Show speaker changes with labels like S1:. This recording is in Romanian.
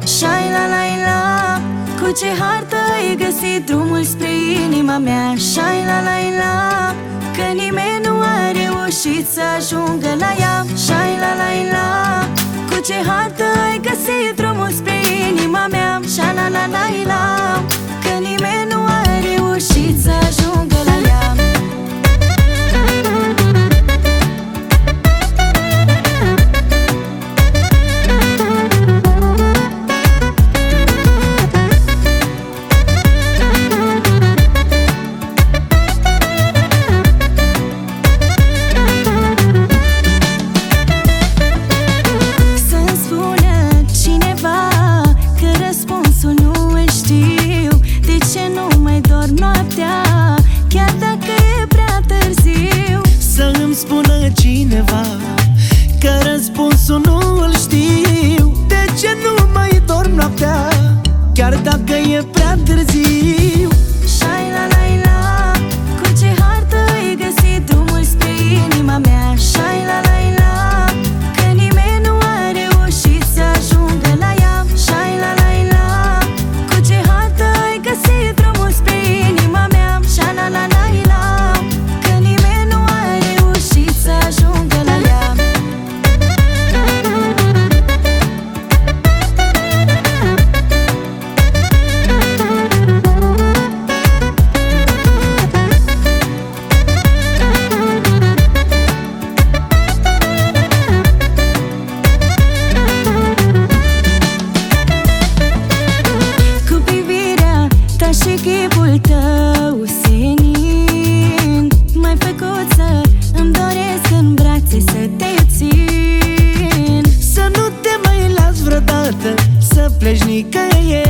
S1: Shai la la la, cu ce hartă ai găsit drumul spre inima mea? Shai la la la, că nimeni nu a reușit să ajungă la ea. Shai la la la, cu ce hartă ai găsit drumul spre inima mea? Shai la la la la, că nimeni nu a reușit să ajungă la ea.
S2: Spună cineva că răspunsul nu îl știu. De ce nu mai dorm noaptea, chiar dacă e prea târziu?
S1: Shai la la la, cu ce hartă ai găsit drumul spre inima mea? Shai la la la, că nimeni nu a reușit să ajungă la ea. Shai la la la, cu ce hartă ai găsit drumul spre inima mea? Shai la la la la, că nimeni nu a reușit să ajungă la ea. Cu privirea ta și chipul tău senin, m-ai făcut să îmi doresc în brațe să te țin.
S2: Să nu te mai las vreodată să pleci nicăieri.